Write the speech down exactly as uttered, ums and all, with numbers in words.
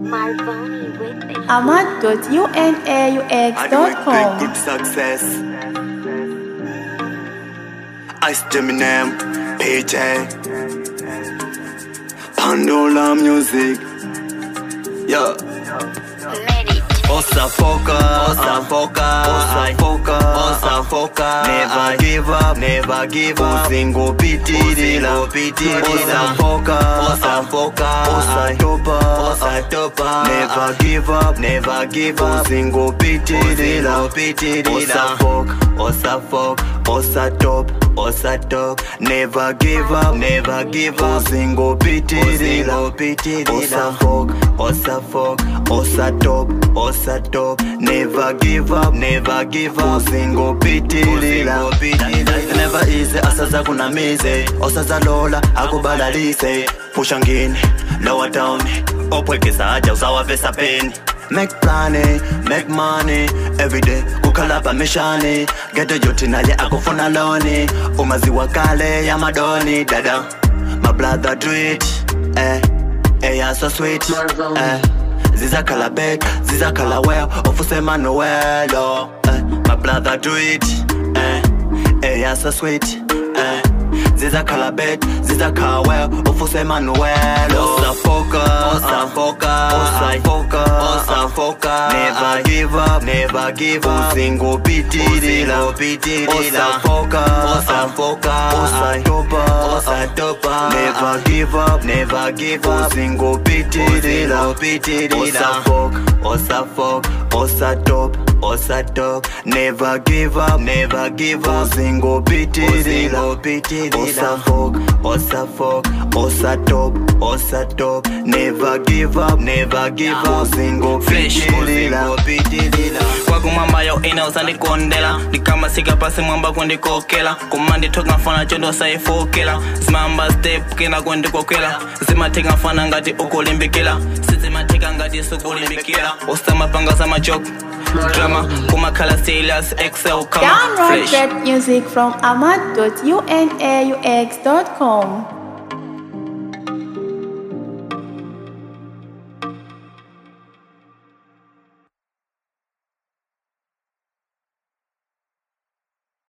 Marvoni with the ahmad dot unaux dot com. Good success. Ice Gemini, P J, Pandora Music. Yeah. Osa foka, osa foka, osa foka, osa foka. Never give up, never give up. Usingo pitidila, pitidila. Osa foka, osa foka, osa topa, osa topa. Never give up, never give up. Usingo pitidila, pitidila. Osa foka, osa foka, osa top, osa top. Never give up, never give up. Usingo pitidila, pitidila. Osa foka, osa foka, osa top, osa top. Never give up, never give up. Usingo pitidila, pitidila. Never easy, asaza kunamize. Osaza lola, akubalalise. Pusha ngini, lower down. Opwekeza aja usawa vesa peni. Make plani, make money. Everyday, kukalapa mishani. Gete yoti naye akufuna loni. Umaziwa kale ya madoni. Dada, my brother do it. Eh, eh, yeah, so sweet. Eh, Ziza kala back, ziza kala well. Ofusema noelo. Eh, my brother do it. Eh, eh, yeah, so sweet. Eh, Ziza kala back, ziza kala well. Ofusema noelo. Osa foka, osa foka, osa foka, osa foka. Never give up, never give up. Usingo pitidila, pitidila. Osa foka, osa foka, osa topa, osa topa. Never give up, never give up. Usingo pitidila, pitidila. Osa foka, osa foka, osa top, osa top. Never give up, never give up. Usingo pitidila, pitidila. Osa foka, osa foka, osa top, osa top. Never give up, never give up. Usingo pitidila, pitidila. Kwaku mamba yo ina usandi kondela. Nikama sika pasi mwamba kundi kokela. Kumandi toka mfana chondo saifokela. Zimamba step kena kundi kokela. Zima teka mfana ngati ukulimbikila. Zima teka ngati sukulimbikila. Ostama panga sama joke drama. Kumakala sailors excel kama Download fresh. that music from ahmad dot unaux dot com.